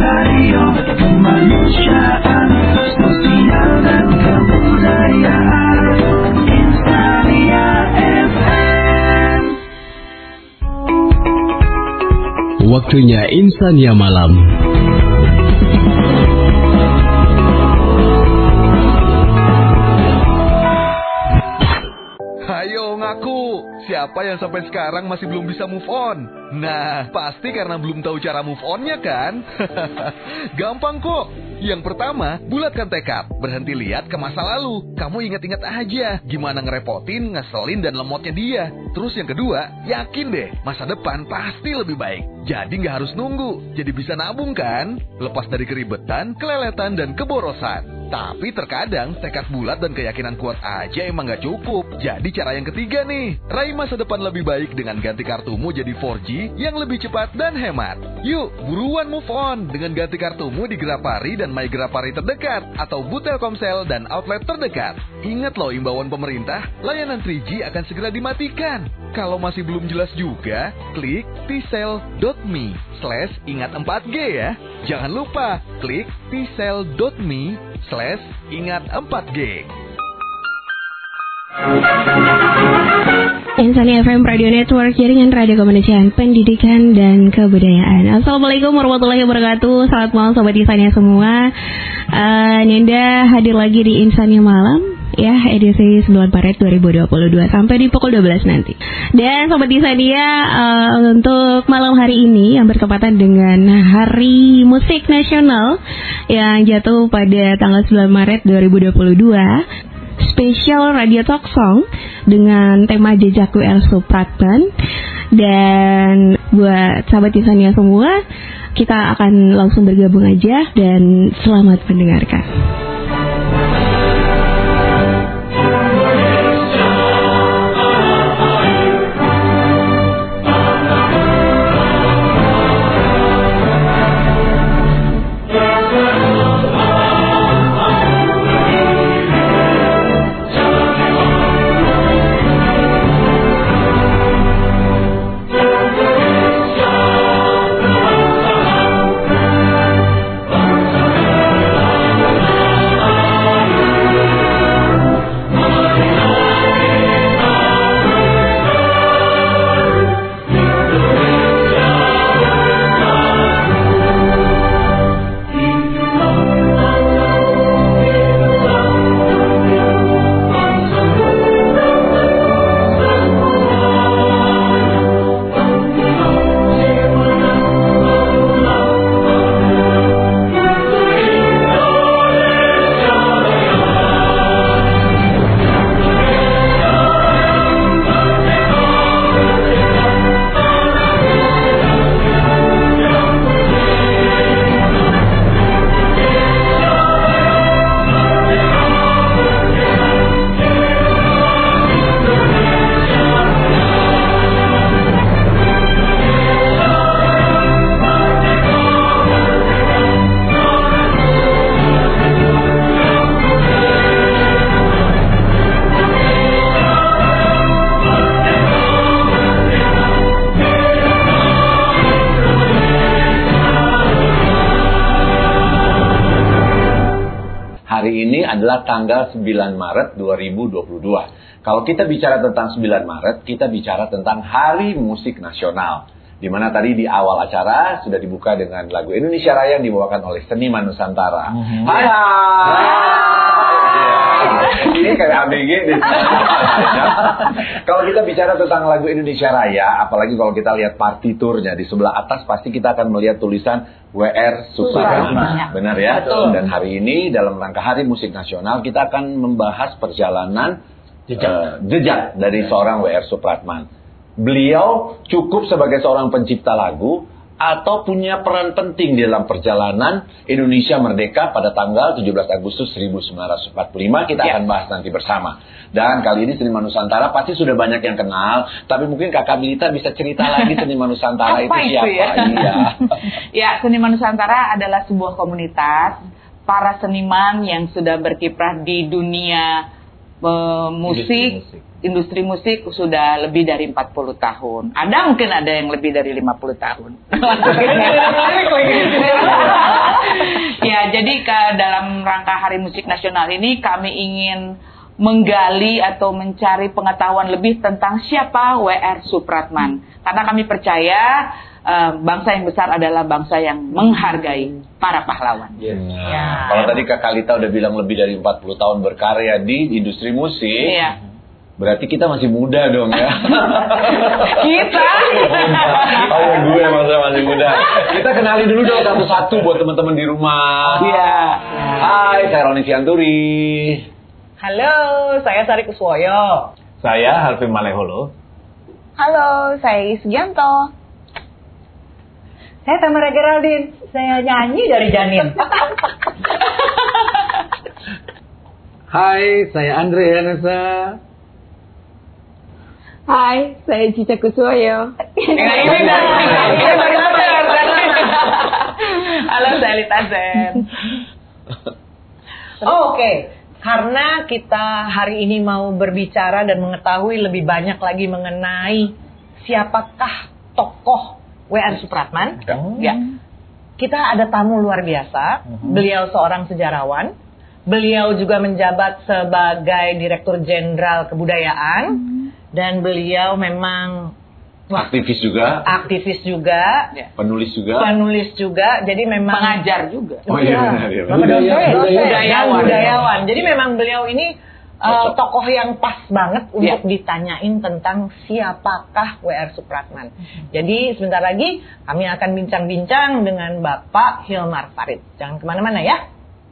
Radio Kemanusiaan Sosial dan Kebudayaan Insania FM. Waktunya Insania Malam. Ayo ngaku, siapa yang sampai sekarang masih belum bisa move on? Nah, pasti karena belum tahu cara move on-nya kan? Gampang kok. Yang pertama, bulatkan tekad. Berhenti lihat ke masa lalu. Kamu ingat-ingat aja gimana ngerepotin, ngeselin, dan lemotnya dia. Terus yang kedua, yakin deh, masa depan pasti lebih baik. Jadi nggak harus nunggu. Jadi bisa nabung kan? Lepas dari keribetan, keleletan, dan keborosan. Tapi terkadang tekad bulat dan keyakinan kuat aja emang gak cukup. Jadi cara yang ketiga nih, raih masa depan lebih baik dengan ganti kartumu jadi 4G yang lebih cepat dan hemat. Yuk, buruan move on dengan ganti kartumu di Grapari dan My Grapari terdekat atau booth Telkomsel dan outlet terdekat. Ingat loh imbauan pemerintah, layanan 3G akan segera dimatikan. Kalau masih belum jelas juga, klik tcell.me/ingat 4G ya. Jangan lupa, klik tcell.me/ingat 4G. Insania FM Radio Network, jaringan radio kemanusiaan, pendidikan dan kebudayaan. Assalamualaikum warahmatullahi wabarakatuh. Selamat malam sobat Insania semua. Nenda hadir lagi di Insania Malam, ya, edisi 9 Maret 2022 sampai di pukul 12 nanti. Dan sobat Insania, untuk malam hari ini yang bertepatan dengan Hari Musik Nasional yang jatuh pada tanggal 9 Maret 2022, spesial Radio Talk Song dengan tema Jejak WR Supratman. Dan buat sahabat Insania semua, kita akan langsung bergabung aja dan selamat mendengarkan. Adalah tanggal 9 Maret 2022. Kalau kita bicara tentang 9 Maret, kita bicara tentang Hari Musik Nasional. Di mana tadi di awal acara sudah dibuka dengan lagu Indonesia Raya yang dibawakan oleh Seniman Nusantara. Hai. Ini kayak ABG deh. Kalau kita bicara tentang lagu Indonesia Raya, apalagi kalau kita lihat partiturnya di sebelah atas, pasti kita akan melihat tulisan WR Supratman. Benar ya? Betul. Dan hari ini dalam rangka Hari Musik Nasional, kita akan membahas perjalanan jejak dari seorang WR Supratman. Beliau cukup sebagai seorang pencipta lagu atau punya peran penting di dalam perjalanan Indonesia merdeka pada tanggal 17 Agustus 1945. Kita akan bahas nanti bersama. Dan kali ini Seniman Nusantara pasti sudah banyak yang kenal, tapi mungkin Kakak Bilita bisa cerita lagi Seniman Nusantara itu siapa? Ya? Iya. Ya, Seniman Nusantara adalah sebuah komunitas para seniman yang sudah berkiprah di dunia musik, industri musik sudah lebih dari 40 tahun. Mungkin ada yang lebih dari 50 tahun. dalam rangka Hari Musik Nasional ini kami ingin menggali atau mencari pengetahuan lebih tentang siapa W.R. Supratman. Karena kami percaya bangsa yang besar adalah bangsa yang menghargai para pahlawan. Yes. Ya. Kalau tadi Kak Kalita udah bilang lebih dari 40 tahun berkarya di industri musik, Iya. berarti kita masih muda dong ya. Kita. Oh ya, gue masih muda. Kita kenalin dulu dong satu-satu buat teman-teman di rumah. Iya. Hai, saya Roni Sianturi. Halo, saya Sari Kuswoyo. Saya Harvey Maleholo. Halo, saya Isgianto. Saya Tamara Geraldine. Saya nyanyi dari Janin. Hai, saya Andre Yanesa. Hai, saya Cica Kuswoyo. Halo, saya Lita Zen. Oke. Karena kita hari ini mau berbicara dan mengetahui lebih banyak lagi mengenai siapakah tokoh W.R. Supratman. Ya. Kita ada tamu luar biasa. Beliau seorang sejarawan. Beliau juga menjabat sebagai Direktur Jenderal Kebudayaan. Dan beliau memang Aktivis juga. Ya. Penulis juga. Jadi memang Pengajar juga. Oh iya, benar. Budayawan. Jadi memang beliau ini tokoh yang pas banget untuk ditanyain tentang siapakah W.R. Supratman. Jadi sebentar lagi kami akan bincang-bincang dengan Bapak Hilmar Farid. Jangan kemana-mana ya.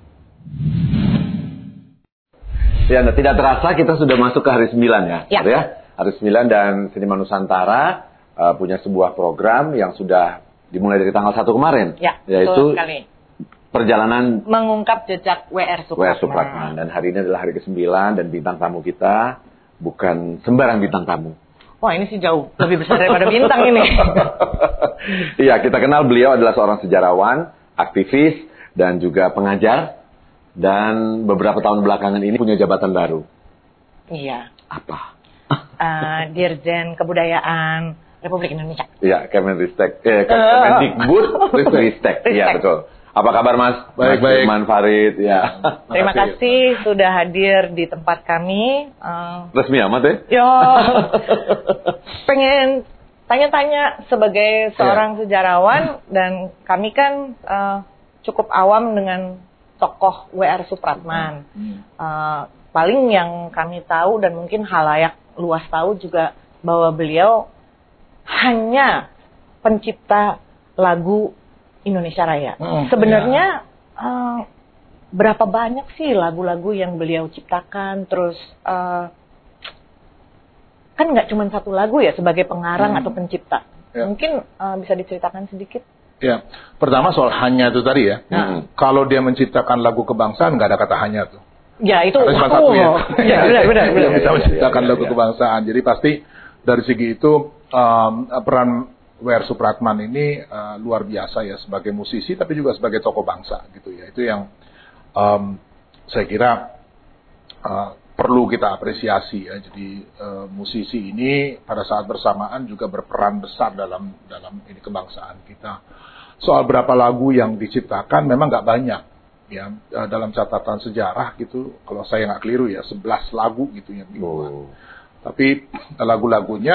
Ya, nah, tidak terasa kita sudah masuk ke hari 9 ya. Ya. Hari 9 dan Seniman Nusantara punya sebuah program yang sudah dimulai dari tanggal 1 kemarin. Ya, yaitu betul sekali. Perjalanan Mengungkap jejak W.R. W.R. Supratman. Dan hari ini adalah hari ke-9 dan bintang tamu kita bukan sembarang bintang tamu. Wah, ini sih jauh lebih besar daripada bintang ini. Iya, kita kenal beliau adalah seorang sejarawan, aktivis, dan juga pengajar. Dan beberapa tahun belakangan ini punya jabatan baru. Iya. Apa? Dirjen Kebudayaan Republik Indonesia. Iya, Kemendikbud Ristek. Iya, betul. Apa kabar Mas? Baik. Hilmar Farid, ya. Terima kasih sudah hadir di tempat kami. Resmi amat ya? Ya, pengen tanya-tanya sebagai seorang sejarawan dan kami kan cukup awam dengan tokoh W.R. Supratman. Paling yang kami tahu dan mungkin halayak luas tahu juga bahwa beliau hanya pencipta lagu Indonesia Raya. Sebenarnya berapa banyak sih lagu-lagu yang beliau ciptakan? Terus kan nggak cuma satu lagu ya sebagai pengarang atau pencipta. Mungkin bisa diceritakan sedikit. Ya, pertama soal hanya itu tadi ya. Kalau dia menciptakan lagu kebangsaan nggak ada kata hanya tuh. Ya itu. Ada cuma satu ya. Benar. Dia bisa menciptakan lagu kebangsaan. Jadi pasti dari segi itu peran W.R. Supratman ini luar biasa ya sebagai musisi tapi juga sebagai tokoh bangsa gitu ya. Itu yang saya kira perlu kita apresiasi ya. Jadi musisi ini pada saat bersamaan juga berperan besar dalam ini kebangsaan kita. Soal berapa lagu yang diciptakan memang nggak banyak ya dalam catatan sejarah gitu. Kalau saya nggak keliru ya 11 lagu gitu yang dibuat. Tapi lagu-lagunya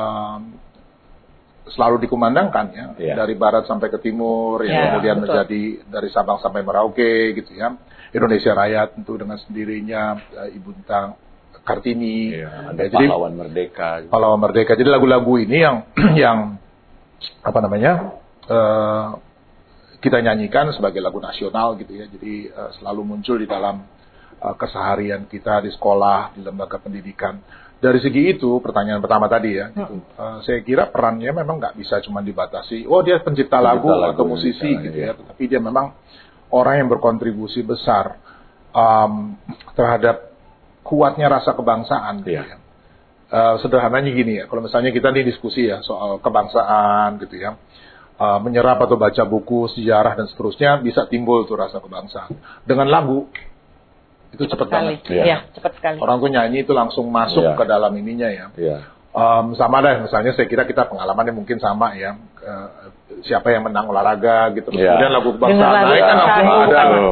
selalu dikumandangkan ya dari barat sampai ke timur ya kemudian menjadi dari Sabang sampai Merauke gitu ya. Indonesia Raya tentu dengan sendirinya Ibu Tang Kartini ada jadi Pahlawan Merdeka. Pahlawan Merdeka. Jadi lagu-lagu ini yang apa namanya kita nyanyikan sebagai lagu nasional gitu ya. Jadi selalu muncul di dalam keseharian kita di sekolah, di lembaga pendidikan. Dari segi itu, pertanyaan pertama tadi ya, gitu, saya kira perannya memang nggak bisa cuma dibatasi, oh dia pencipta lagu atau musisi gitu ya, tapi dia memang orang yang berkontribusi besar terhadap kuatnya rasa kebangsaan. Gitu ya. Sederhananya gini ya, kalau misalnya kita nih diskusi ya soal kebangsaan gitu ya, menyerap atau baca buku sejarah dan seterusnya bisa timbul tuh rasa kebangsaan dengan lagu. Itu cepat banget. Iya, cepat sekali. Orang tuh nyanyi itu langsung masuk ke dalam ininya ya. Sama deh, misalnya saya kira kita pengalamannya mungkin sama ya. Siapa yang menang olahraga gitu. Kemudian lagu kebangsaan naik kan langsung ada.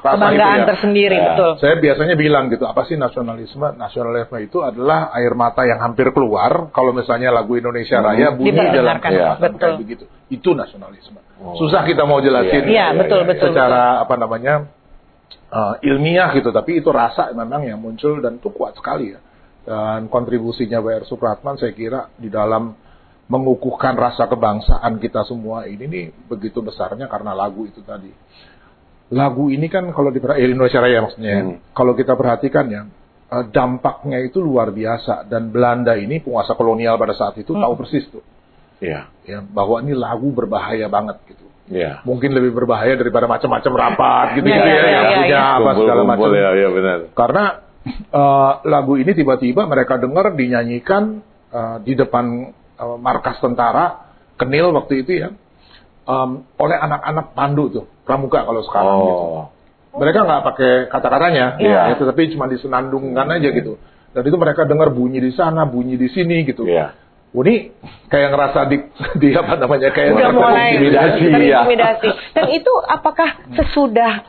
kebanggaan gitu ya. tersendiri, betul. Saya biasanya bilang gitu, apa sih nasionalisme? Nasionalisme itu adalah air mata yang hampir keluar kalau misalnya lagu Indonesia Raya bunyi dalam Diperdengarkan, kesempatan kayak begitu. Itu nasionalisme. Susah kita mau jelasin betul. secara apa namanya ilmiah gitu, tapi itu rasa memang yang muncul dan itu kuat sekali ya. Dan kontribusinya W.R. Supratman saya kira di dalam mengukuhkan rasa kebangsaan kita semua ini nih begitu besarnya karena lagu itu tadi. Lagu ini kan kalau di Indonesia Raya maksudnya, kalau kita perhatikan ya, dampaknya itu luar biasa dan Belanda ini penguasa kolonial pada saat itu tahu persis tuh. Ya, bahwa ini lagu berbahaya banget gitu. Mungkin lebih berbahaya daripada macam-macam rapat gitu yang punya apa segala macam. Ya, benar. Karena lagu ini tiba-tiba mereka dengar dinyanyikan di depan markas tentara Kenil waktu itu ya, oleh anak-anak Pandu tuh, pramuka kalau sekarang gitu. Mereka nggak pakai kata-katanya, tetapi cuma disenandungkan aja gitu. Dan itu mereka dengar bunyi di sana, bunyi di sini gitu. Ini kayak ngerasa di apa namanya kayak udah mulai terintimidasi. Dan itu apakah sesudah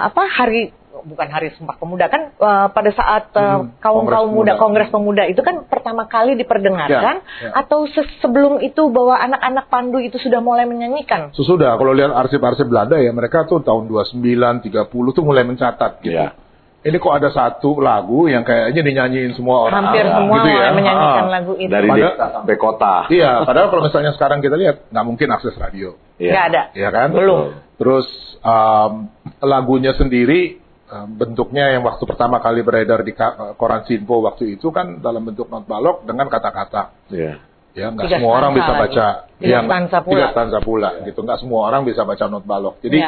bukan hari Sumpah Pemuda kan pada saat kaum muda Kongres Pemuda itu kan pertama kali diperdengarkan atau sebelum itu bahwa anak-anak Pandu itu sudah mulai menyanyikan? Sesudah, kalau lihat arsip-arsip Belanda ya mereka tuh tahun 29, 30 tuh mulai mencatat gitu. Ini kok ada satu lagu yang kayaknya dinyanyiin semua orang. Hampir semua gitu mulai menyanyikan lagu itu. Dari desa sampai kota. Iya, padahal kalau misalnya sekarang kita lihat nggak mungkin akses radio. Nggak ada. Iya kan? Belum. Terus lagunya sendiri bentuknya yang waktu pertama kali beredar di koran Sinpo waktu itu kan dalam bentuk not balok dengan kata-kata. Ya, nggak semua orang bisa baca. Tiga stanza pula. Gitu, nggak semua orang bisa baca not balok. Jadi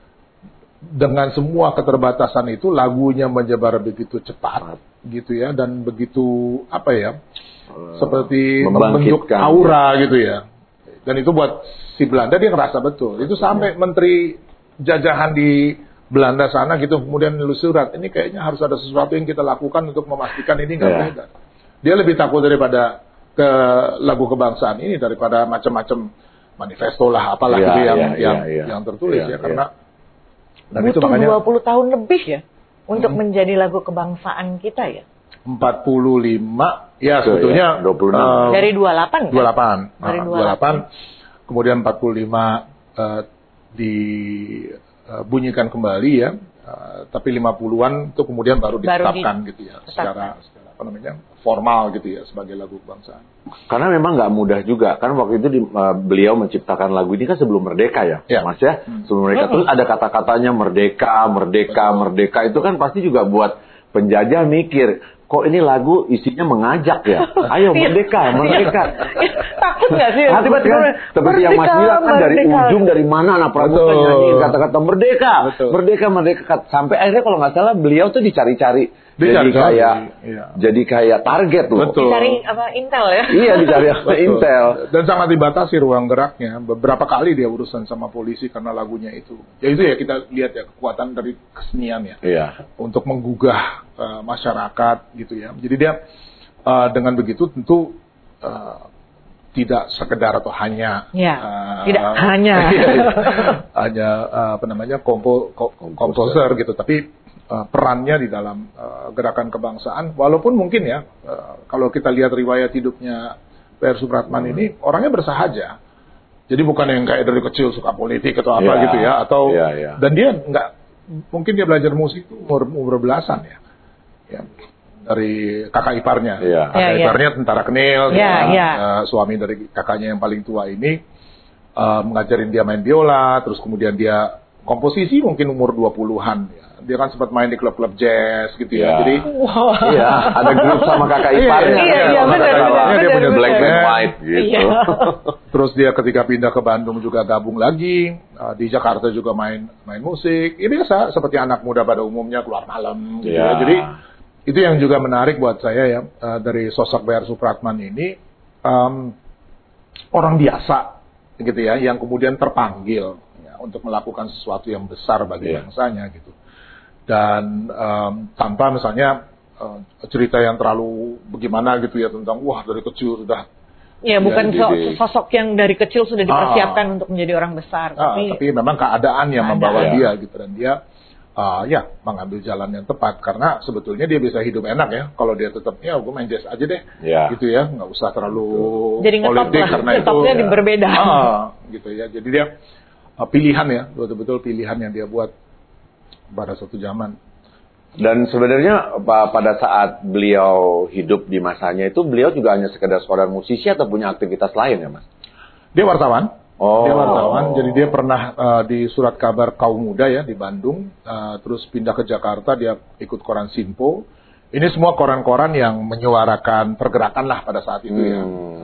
dengan semua keterbatasan itu lagunya menyebar begitu cepat, gitu ya, dan begitu apa ya, seperti membentuk aura gitu ya. Dan itu buat si Belanda dia ngerasa betul. Itu sampai menteri jajahan di Belanda sana gitu kemudian nulis surat, ini kayaknya harus ada sesuatu yang kita lakukan untuk memastikan ini nggak beredar. Dia lebih takut daripada ke lagu kebangsaan ini daripada macam-macam manifesto lah apalah gitu yang tertulis karena dan butuh itu makanya 20 tahun lebih ya untuk menjadi lagu kebangsaan kita ya. 45 ya sebetulnya 26 dari 28 kan? 28 dari 28 kemudian 45 dibunyikan kembali ya, tapi 50-an itu kemudian baru ditetapkan gitu ya, secara apa namanya formal gitu ya sebagai lagu kebangsaan. Karena memang nggak mudah juga kan waktu itu beliau menciptakan lagu ini kan sebelum merdeka ya, Mas ya, sebelum merdeka terus ada kata-katanya merdeka itu kan pasti juga buat penjajah mikir kok ini lagu isinya mengajak ya, ayo merdeka. Takut nggak sih? Tiba-tiba seperti yang Mas bilang kan dari ujung dari mana anak pramuka nyanyi kata-kata merdeka, sampai akhirnya kalau nggak salah beliau tuh dicari-cari. Jadi kayak target loh. Dicari apa intel ya? Iya dicari apa intel. Dan sangat dibatasi ruang geraknya. Beberapa kali dia urusan sama polisi karena lagunya itu. Ya itu ya kita lihat ya kekuatan dari kesenian ya. Untuk menggugah masyarakat gitu ya. Jadi dia dengan begitu tentu tidak sekedar atau hanya tidak hanya hanya apa namanya komposer gitu, tapi perannya di dalam gerakan kebangsaan, walaupun mungkin ya kalau kita lihat riwayat hidupnya W.R. Supratman ini orangnya bersahaja, jadi bukan yang kayak dari kecil suka politik atau apa gitu ya, atau dan dia nggak mungkin dia belajar musik itu umur belasan ya dari kakak iparnya, kakak iparnya tentara Kenil, suami dari kakaknya yang paling tua ini mengajarin dia main biola, terus kemudian dia komposisi mungkin umur 20-an ya. Dia kan sempat main di klub-klub jazz gitu ya. Jadi ada grup sama kakak iparnya. Dia punya Black and White gitu. Terus dia ketika pindah ke Bandung juga gabung lagi, di Jakarta juga main musik. Ya biasa seperti anak muda pada umumnya keluar malam gitu ya. Jadi itu yang juga menarik buat saya ya dari sosok W.R. Supratman ini, orang biasa gitu ya yang kemudian terpanggil untuk melakukan sesuatu yang besar bagi bangsanya gitu. Dan tanpa misalnya cerita yang terlalu bagaimana gitu ya tentang wah dari kecil sudah bukan sosok yang dari kecil sudah dipersiapkan untuk menjadi orang besar, tapi memang keadaan yang membawa dia gitu, dan dia ya mengambil jalan yang tepat, karena sebetulnya dia bisa hidup enak ya kalau dia tetap ya gue main jazz aja deh, gitu ya, nggak usah terlalu jadi politik karena itu berbeda. Gitu ya, jadi dia pilihan ya, betul-betul pilihan yang dia buat pada suatu zaman. Dan sebenarnya pada saat beliau hidup di masanya itu, beliau juga hanya sekedar seorang musisi atau punya aktivitas lain ya Mas? Dia wartawan. Dia wartawan, jadi dia pernah di Surat Kabar Kaum Muda ya di Bandung, terus pindah ke Jakarta, dia ikut koran Sinpo. Ini semua koran-koran yang menyuarakan pergerakan lah pada saat itu ya.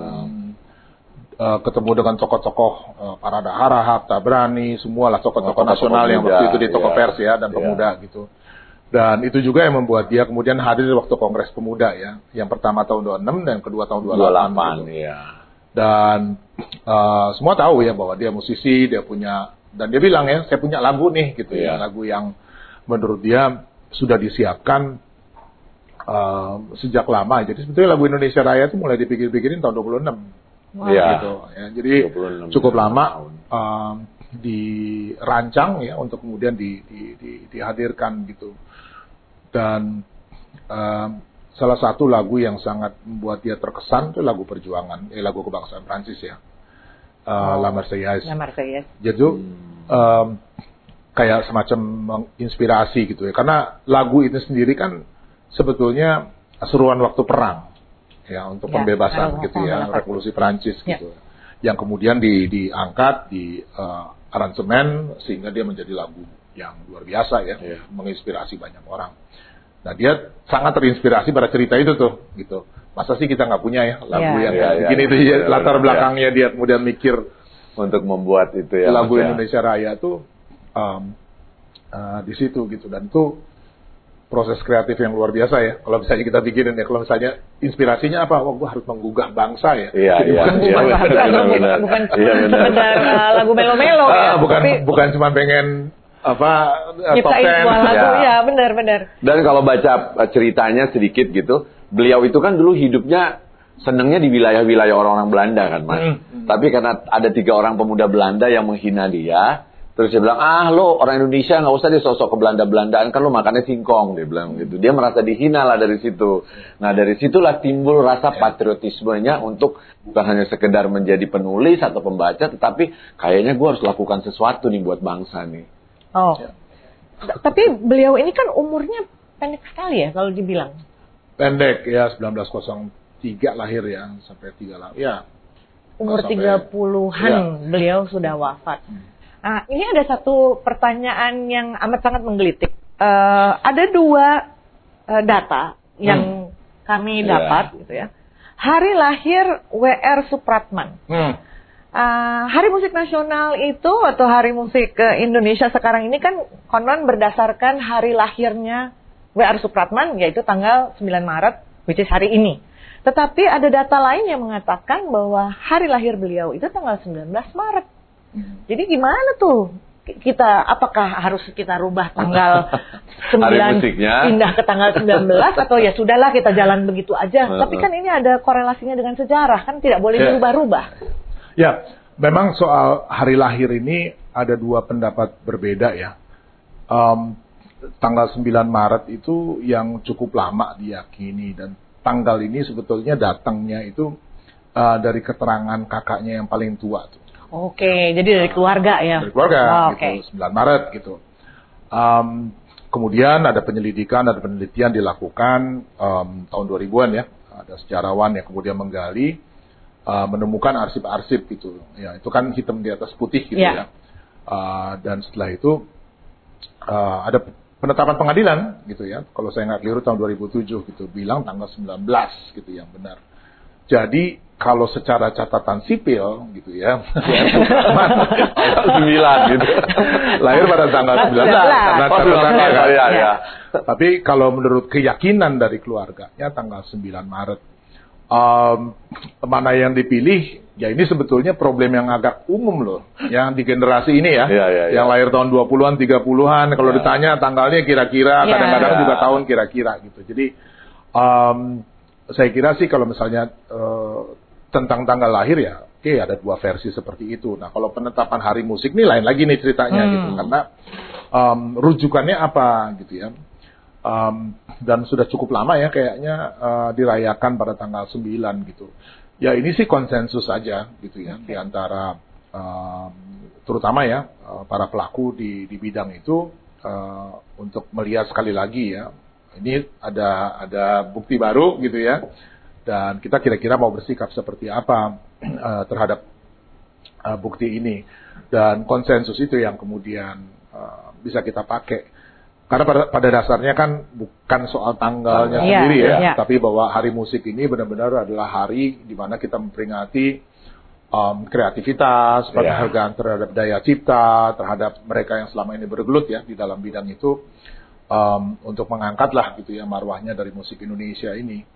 Ketemu dengan tokoh-tokoh Parada Harahap, Tabrani, semualah tokoh-tokoh nasional yang waktu itu di toko pers ya dan pemuda gitu. Dan itu juga yang membuat dia kemudian hadir waktu Kongres Pemuda ya. Yang pertama tahun 26 dan kedua tahun 28 gitu. Ya. Dan semua tahu ya bahwa dia musisi, dia punya, dan dia bilang ya, saya punya lagu nih gitu ya, lagu yang menurut dia sudah disiapkan sejak lama. Jadi sebetulnya lagu Indonesia Raya itu mulai dipikir-pikirin tahun 26. Gitu ya. Jadi cukup lama dirancang ya untuk kemudian dihadirkan gitu. Dan salah satu lagu yang sangat membuat dia terkesan itu lagu perjuangan, lagu kebangsaan Prancis ya, La Marseillaise. Jadi kayak semacam menginspirasi gitu ya, karena lagu itu sendiri kan sebetulnya seruan waktu perang ya, untuk pembebasan gitu ya, revolusi Prancis gitu, yang kemudian diangkat di aransemen sehingga dia menjadi lagu yang luar biasa ya, menginspirasi banyak orang. Nah dia sangat terinspirasi pada cerita itu tuh, gitu. Masa sih kita nggak punya ya lagu yang kayak begini itu ya, latar belakangnya dia kemudian mikir untuk membuat itu ya. Lagu Indonesia Raya tuh di situ gitu, dan itu proses kreatif yang luar biasa ya. Kalau misalnya kita pikirin ya, kalau misalnya inspirasinya apa? Wah, gue harus menggugah bangsa ya. Bukan sekedar lagu melo-melo ya. Bukan cuma pengen top 10 lagu ya, benar. Dan kalau baca ceritanya sedikit gitu, beliau itu kan dulu hidupnya senengnya di wilayah-wilayah orang-orang Belanda kan Mas. Tapi karena ada 3 orang pemuda Belanda yang menghina dia, terus dia bilang, lo orang Indonesia nggak usah deh sosok ke Belanda-Belandaan, kan lo makannya singkong, dia bilang gitu. Dia merasa dihina lah dari situ. Nah dari situlah timbul rasa patriotismenya untuk bukan hanya sekedar menjadi penulis atau pembaca, tetapi kayaknya gue harus lakukan sesuatu nih buat bangsa nih. Tapi beliau ini kan umurnya pendek sekali ya kalau dibilang. Pendek ya, 1903 lahir ya, sampai 38 ya. Umur 30-an beliau sudah wafat. Nah, ini ada satu pertanyaan yang amat sangat menggelitik. Ada 2 data yang kami dapat gitu ya. Hari lahir W.R. Supratman. Hari Musik Nasional itu atau Hari Musik Indonesia sekarang ini kan konon berdasarkan hari lahirnya W.R. Supratman, yaitu tanggal 9 Maret, which is hari ini. Tetapi ada data lain yang mengatakan bahwa hari lahir beliau itu tanggal 19 Maret. Jadi gimana tuh? Apakah harus kita rubah tanggal 9 pindah ke tanggal 19 atau ya sudahlah kita jalan begitu aja. Tapi kan ini ada korelasinya dengan sejarah, kan tidak boleh dirubah-rubah. Ya, memang soal hari lahir ini ada 2 pendapat berbeda ya. Tanggal 9 Maret itu yang cukup lama diyakini, dan tanggal ini sebetulnya datangnya itu dari keterangan kakaknya yang paling tua tuh. Oke, jadi dari keluarga ya? Dari keluarga, gitu, 9 Maret gitu. Kemudian ada penyelidikan, ada penelitian dilakukan tahun 2000-an ya. Ada sejarawan yang kemudian menggali, menemukan arsip-arsip gitu. Ya, itu kan hitam di atas putih gitu ya. Dan setelah itu ada penetapan pengadilan gitu ya. Kalau saya nggak keliru tahun 2007 gitu, bilang tanggal 19 gitu yang benar. Jadi kalau secara catatan sipil gitu ya, 9 gitu. Lahir pada tanggal 19 karena catatannya kan. Tapi kalau menurut keyakinan dari keluarganya tanggal 9 Maret. Mana yang dipilih, ya ini sebetulnya problem yang agak umum loh, yang di generasi ini ya, yang lahir tahun 20-an, 30-an, kalau ditanya tanggalnya kira-kira, kadang-kadang juga tahun kira-kira gitu. Jadi saya kira sih kalau misalnya tentang tanggal lahir ya, ada 2 versi seperti itu. Nah kalau penetapan hari musik ini lain lagi nih ceritanya gitu, karena rujukannya apa gitu ya. Dan sudah cukup lama ya kayaknya dirayakan pada tanggal 9 gitu. Ya ini sih konsensus aja gitu ya di antara terutama ya para pelaku di bidang itu untuk melihat sekali lagi ya. Ini ada bukti baru gitu ya. Dan kita kira-kira mau bersikap seperti apa terhadap bukti ini. Dan konsensus itu yang kemudian bisa kita pakai. Karena pada dasarnya kan bukan soal tanggalnya sendiri ya. Tapi bahwa hari musik ini benar-benar adalah hari di mana kita memperingati kreativitas, penghargaan terhadap daya cipta, terhadap mereka yang selama ini bergelut ya di dalam bidang itu. Untuk mengangkatlah gitu ya marwahnya dari musik Indonesia ini.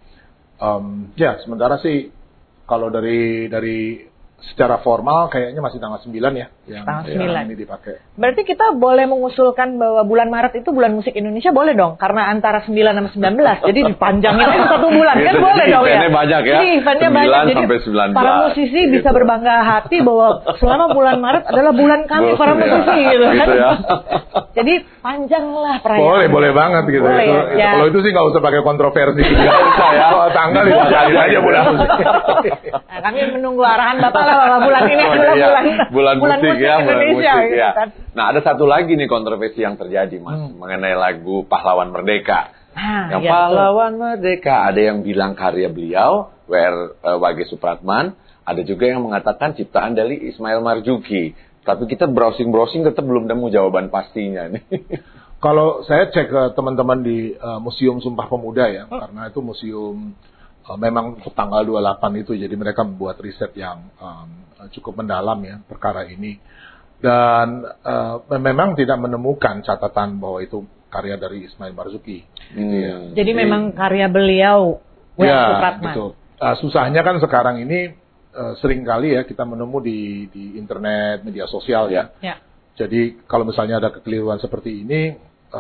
Ya sementara sih kalau dari secara formal kayaknya masih tanggal 9 ya yang ini dipakai. Berarti kita boleh mengusulkan bahwa bulan Maret itu bulan musik Indonesia, boleh dong? Karena antara 9 sama 19, jadi dipanjangin aja 1 bulan kan boleh dong ya? Eventnya banyak ya. Jadi eventnya banyak, jadi sampai 19. para musisi bisa berbangga hati bahwa selama bulan Maret adalah bulan kami para musisi gitu kan. Gitu ya. Jadi panjanglah perayaan. Boleh banget gitu. Boleh, itu, ya. Kalau itu sih nggak usah pakai kontroversi. Nggak usah ya. Kalau tanggal dipakai aja bulan musik. Nah, kami menunggu arahan Bapak lah bahwa bulan ini adalah bulan musik ya, bulan Indonesia, musik ya. gitu kan. Nah, ada satu lagi nih kontroversi yang terjadi, Mas, mengenai lagu Pahlawan Merdeka. Yang Pahlawan Merdeka, ada yang bilang karya beliau, W.R. Supratman, ada juga yang mengatakan ciptaan dari Ismail Marzuki. Tapi kita browsing tetap belum nemu jawaban pastinya nih. Kalau saya cek ke teman-teman di Museum Sumpah Pemuda ya, karena itu museum memang tanggal 28 itu, jadi mereka membuat riset yang cukup mendalam ya perkara ini. Dan memang tidak menemukan catatan bahwa itu karya dari Ismail Marzuki. Gitu ya. Jadi memang karya beliau, W.R. Supratman. Betul. Susahnya kan sekarang ini sering kali ya kita menemu di internet, media sosial ya. Jadi kalau misalnya ada kekeliruan seperti ini,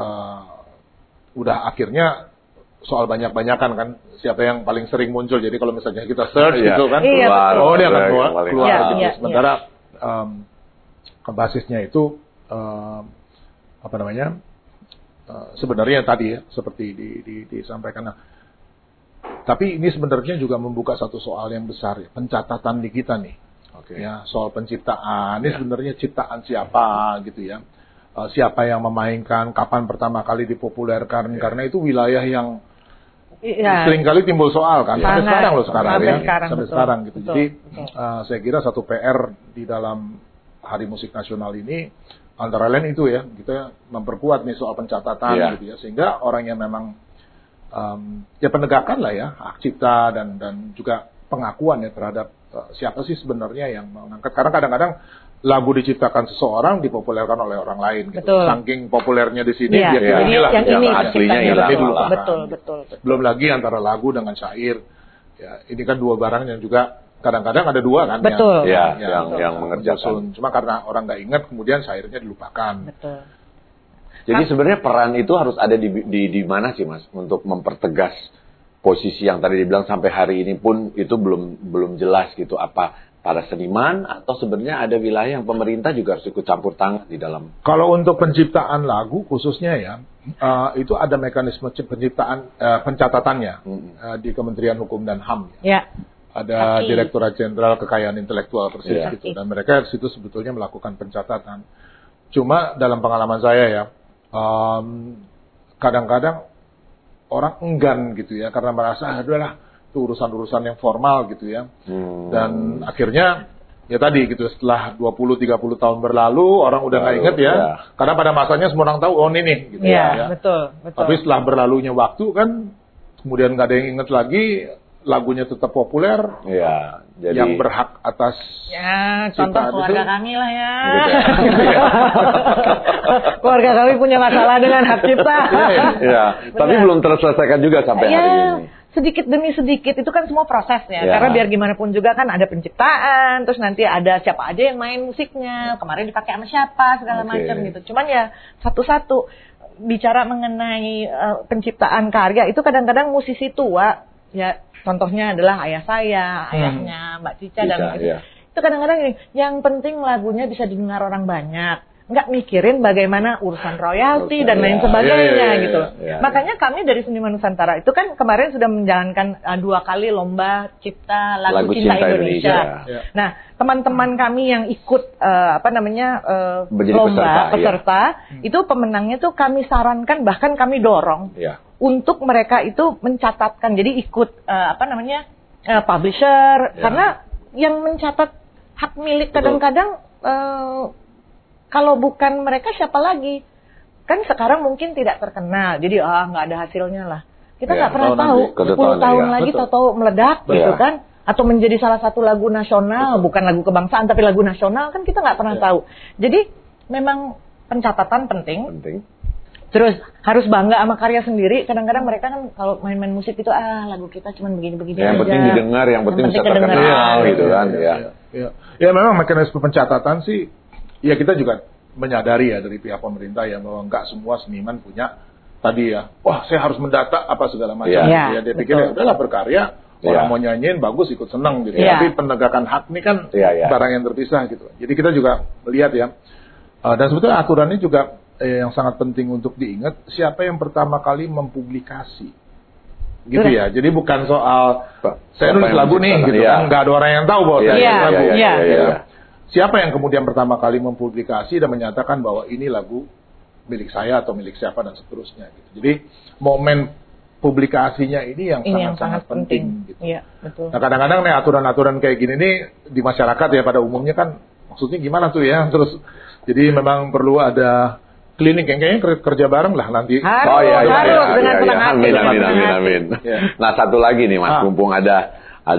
udah akhirnya soal banyak-banyakan kan, siapa yang paling sering muncul. Jadi kalau misalnya kita search gitu kan, keluar, dia akan keluar gitu. Sementara basisnya itu sebenarnya tadi ya seperti disampaikan. Nah, tapi ini sebenarnya juga membuka satu soal yang besar ya, pencatatan di kita nih. Ya, soal penciptaan ini sebenarnya ciptaan siapa gitu ya. Siapa yang memainkan, kapan pertama kali dipopulerkan, karena itu wilayah yang sering kali timbul soal kan. Sampai sekarang loh sampai sekarang gitu. Betul, jadi saya kira satu PR di dalam Hari Musik Nasional ini antara lain itu ya, kita memperkuat nih soal pencatatan gitu ya, sehingga orang yang memang ya penegakan lah ya hak cipta dan juga pengakuan ya terhadap siapa sih sebenarnya yang mengangkat. Karena kadang-kadang lagu diciptakan seseorang dipopulerkan oleh orang lain gitu. Saking populernya di sini dia inilah yang aslinya ini dulu. Betul. Belum lagi antara lagu dengan syair. Ya, ini kan dua barang yang juga kadang-kadang ada dua kan yang mengerjakan. Cuma karena orang nggak ingat kemudian syairnya dilupakan. Betul. Jadi sebenarnya peran itu harus ada di mana sih Mas untuk mempertegas posisi yang tadi dibilang sampai hari ini pun itu belum jelas gitu, apa para seniman atau sebenarnya ada wilayah yang pemerintah juga harus ikut campur tangan di dalam. Kalau untuk penciptaan lagu khususnya ya itu ada mekanisme penciptaan pencatatannya di Kementerian Hukum dan HAM. Ya. Ada Direktorat Jenderal Kekayaan Intelektual persis gitu, dan mereka di situ sebetulnya melakukan pencatatan. Cuma dalam pengalaman saya ya kadang-kadang orang enggan gitu ya karena merasa adalah itu urusan-urusan yang formal gitu ya. Dan akhirnya ya tadi gitu setelah 20-30 tahun berlalu orang udah nggak inget ya. Karena pada masanya semua orang tahu oh ini nih gitu ya. Betul. Tapi setelah berlalunya waktu kan kemudian nggak ada yang inget lagi, lagunya tetap populer. Ya, jadi yang berhak atas contoh keluarga kami lah ya. Keluarga kami punya masalah dengan hak cipta. Tapi belum terselesaikan juga sampai hari ini. Sedikit demi sedikit itu kan semua prosesnya. Karena biar gimana pun juga kan ada penciptaan, terus nanti ada siapa aja yang main musiknya, kemarin dipakai sama siapa segala macam gitu. Cuman ya satu-satu bicara mengenai penciptaan karya itu kadang-kadang musisi tua ya. Contohnya adalah ayah saya, ayahnya Mbak Cica dan itu kadang-kadang gini, yang penting lagunya bisa didengar orang banyak. nggak mikirin bagaimana urusan royalti dan lain Ya, sebagainya gitu. ya. Makanya kami dari Seniman Nusantara itu kan kemarin sudah menjalankan 2 kali lomba cipta lagu Cinta Indonesia. Ya. Nah, teman-teman kami yang ikut Menjadi lomba peserta, itu pemenangnya tuh kami sarankan, bahkan kami dorong Ya. untuk mereka itu mencatatkan, jadi ikut publisher, Ya. karena yang mencatat hak milik kadang-kadang kalau bukan mereka siapa lagi? Kan sekarang mungkin tidak terkenal, jadi nggak ada hasilnya lah. Kita nggak pernah tahu, 10 tahun lagi tahu-tahu meledak gitu kan, atau menjadi salah satu lagu nasional, bukan lagu kebangsaan tapi lagu nasional, kan kita nggak pernah tahu. Jadi memang pencatatan penting. Terus harus bangga sama karya sendiri. Kadang-kadang mereka kan kalau main-main musik itu lagu kita cuma begini-begini aja. Yang penting didengar, yang penting bisa terkenal gitu kan. Ya memang mekanisme pencatatan sih, ya kita juga menyadari ya dari pihak pemerintah ya bahwa nggak semua seniman punya tadi ya, wah saya harus mendata apa segala macam. Ya. Ya, dia pikir ya udahlah berkarya, orang mau nyanyiin bagus ikut seneng gitu. Tapi penegakan hak ini kan barang yang terpisah gitu. Jadi kita juga melihat ya, dan sebetulnya aturannya juga yang sangat penting untuk diingat, siapa yang pertama kali mempublikasi. Gitu ya. Jadi bukan soal saya nulis lagu nih gitu kan, nggak ada orang yang tahu bahwa saya nulis lagu. Siapa yang kemudian pertama kali mempublikasi dan menyatakan bahwa ini lagu milik saya atau milik siapa dan seterusnya gitu. Jadi momen publikasinya ini yang sangat penting gitu. Iya, betul. Nah, kadang-kadang nih aturan-aturan kayak gini nih di masyarakat ya pada umumnya kan maksudnya gimana tuh ya? Terus jadi memang perlu ada klinik yang kayaknya kerja bareng lah nanti. Harus dengan senang hati. Amin. Nah, satu lagi nih Mas, mumpung ada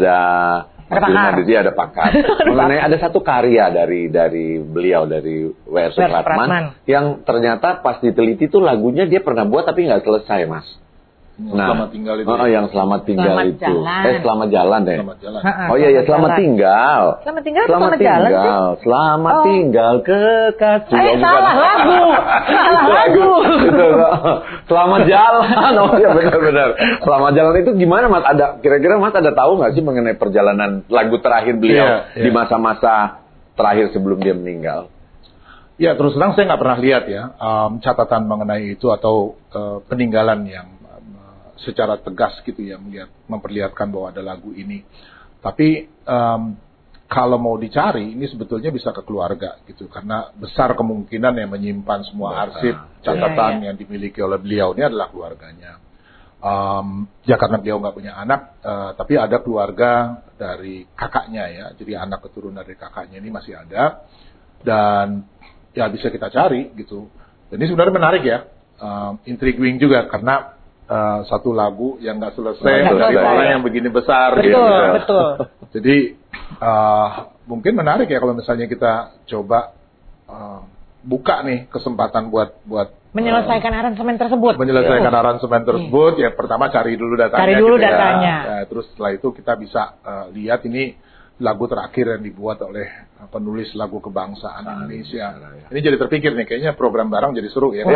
ada pakar. Mengenai ada satu karya dari beliau dari W.R. Supratman yang ternyata pas diteliti tuh lagunya dia pernah buat tapi nggak selesai, Mas. Selamat tinggal itu. Yang selamat tinggal Selamat itu. jalan. Selamat jalan deh. Selamat jalan. Oh iya, selamat tinggal. Selamat tinggal, selamat jalan sih. Selamat tinggal kekasih. Salah lagu. Salah lagu. Selamat jalan. Oh iya benar. Selamat jalan itu gimana Mas? Kira-kira Mas ada tahu nggak sih mengenai perjalanan lagu terakhir beliau di masa-masa terakhir sebelum dia meninggal? Ya terus terang saya nggak pernah lihat ya catatan mengenai itu atau peninggalan yang secara tegas gitu ya memperlihatkan bahwa ada lagu ini. Tapi kalau mau dicari ini sebetulnya bisa ke keluarga gitu karena besar kemungkinan yang menyimpan semua arsip catatan yang dimiliki oleh beliau ini adalah keluarganya. Ya karena beliau nggak punya anak, tapi ada keluarga dari kakaknya ya. Jadi anak keturunan dari kakaknya ini masih ada dan ya bisa kita cari gitu. Dan ini sebenarnya menarik ya, intriguing juga karena satu lagu yang nggak selesai dari orang yang begini besar. Betul. Jadi mungkin menarik ya kalau misalnya kita coba buka nih kesempatan buat menyelesaikan aransemen tersebut. Ya pertama cari dulu datanya. Ya, terus setelah itu kita bisa lihat ini lagu terakhir yang dibuat oleh penulis lagu kebangsaan Indonesia. Ini jadi terpikir nih, kayaknya program bareng jadi seru ya.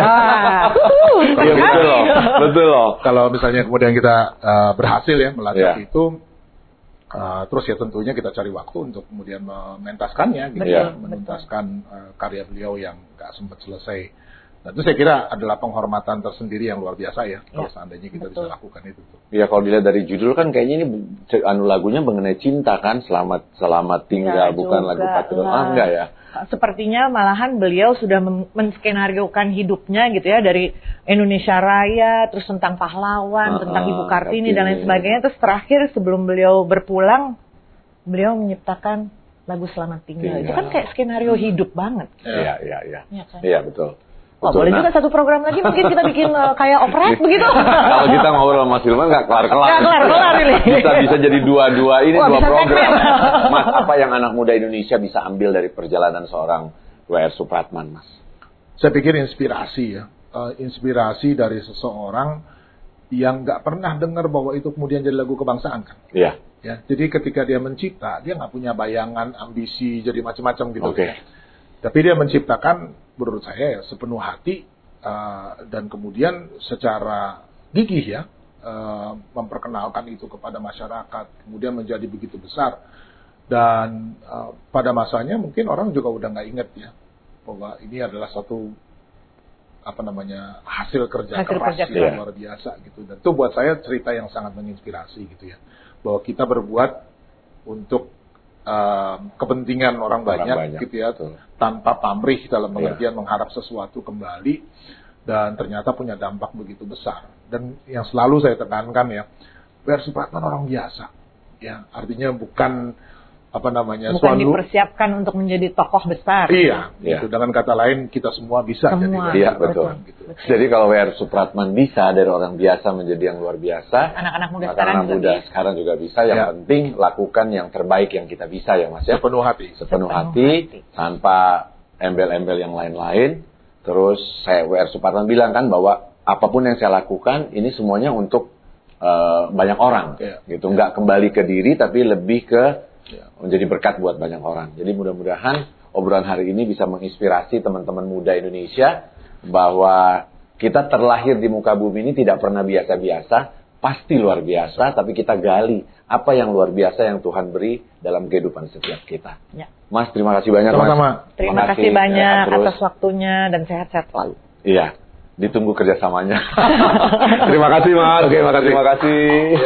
Betul loh. Kalau misalnya kemudian kita berhasil ya melacak itu, terus ya tentunya kita cari waktu untuk kemudian mementaskannya, gitu menuntaskan karya beliau yang nggak sempat selesai. Nah itu saya kira adalah penghormatan tersendiri yang luar biasa ya kalau seandainya kita bisa lakukan itu. Iya kalau dilihat dari judul kan kayaknya ini lagunya mengenai cinta kan, selamat tinggal bukan lagu patriot. Enggak ya. Sepertinya malahan beliau sudah menskenariokan hidupnya gitu ya dari Indonesia Raya, terus tentang pahlawan, tentang Ibu Kartini dan lain sebagainya. Terus terakhir sebelum beliau berpulang, beliau menciptakan lagu Selamat Tinggal. Itu kan kayak skenario hidup banget. Iya betul. Boleh juga satu program lagi mungkin kita bikin kayak operet begitu. Kalau kita ngobrol sama Silman nggak kelar-kelar. Nggak kelar-kelar ini. Bisa jadi dua program. Mas, apa yang anak muda Indonesia bisa ambil dari perjalanan seorang W.R. Supratman, Mas? Saya pikir inspirasi ya. Inspirasi dari seseorang yang nggak pernah dengar bahwa itu kemudian jadi lagu kebangsaan kan. Iya. Ya, jadi ketika dia mencipta, dia nggak punya bayangan, ambisi, jadi macam-macam gitu. Tapi dia menciptakan, menurut saya ya, sepenuh hati dan kemudian secara gigih ya memperkenalkan itu kepada masyarakat, kemudian menjadi begitu besar dan pada masanya mungkin orang juga udah nggak inget ya bahwa ini adalah suatu hasil kerja keras yang luar biasa gitu. Dan itu buat saya cerita yang sangat menginspirasi gitu ya, bahwa kita berbuat untuk kepentingan orang banyak gitu ya, tanpa pamrih dalam pengertian mengharap sesuatu kembali, dan ternyata punya dampak begitu besar. Dan yang selalu saya tekankan ya, W.R. Supratman orang biasa ya, artinya bukan bukan dipersiapkan untuk menjadi tokoh besar. Iya, gitu. Dengan kata lain kita semua bisa jadi betul. Gitu. Jadi kalau W.R. Supratman bisa dari orang biasa menjadi yang luar biasa, anak-anak muda sekarang juga bisa. Yang penting lakukan yang terbaik yang kita bisa ya Mas ya. Sepenuh hati, tanpa embel-embel yang lain-lain. Terus W.R. Supratman bilang kan bahwa apapun yang saya lakukan ini semuanya untuk banyak orang, gitu. Nggak kembali ke diri tapi lebih ke menjadi berkat buat banyak orang. Jadi mudah-mudahan obrolan hari ini bisa menginspirasi teman-teman muda Indonesia bahwa kita terlahir di muka bumi ini tidak pernah biasa-biasa, pasti luar biasa, tapi kita gali apa yang luar biasa yang Tuhan beri dalam kehidupan setiap kita. Ya. Mas, terima kasih banyak Mas. Terima kasih banyak atas waktunya dan sehat-sehat selalu. Iya, ditunggu kerjasamanya. Terima kasih Mas. Oke, terima kasih.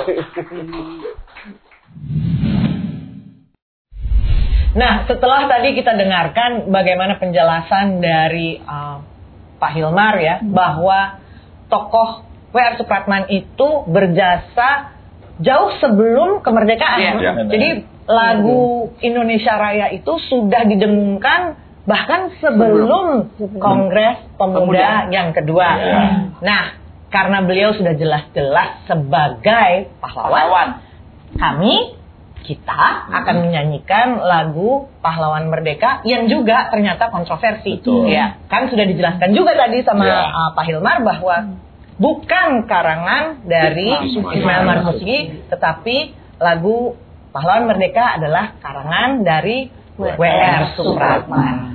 Nah, setelah tadi kita dengarkan bagaimana penjelasan dari Pak Hilmar ya, bahwa tokoh W.R. Supratman itu berjasa jauh sebelum kemerdekaan. Jadi lagu Indonesia Raya itu sudah didengungkan bahkan sebelum Kongres Pemuda yang kedua. Nah, karena beliau sudah jelas-jelas sebagai pahlawan, kita akan menyanyikan lagu Pahlawan Merdeka yang juga ternyata kontroversi. Ya, kan sudah dijelaskan juga tadi sama Pak Hilmar bahwa bukan karangan dari Ismail Marzuki, tetapi lagu Pahlawan Merdeka adalah karangan dari W.R. Supratman.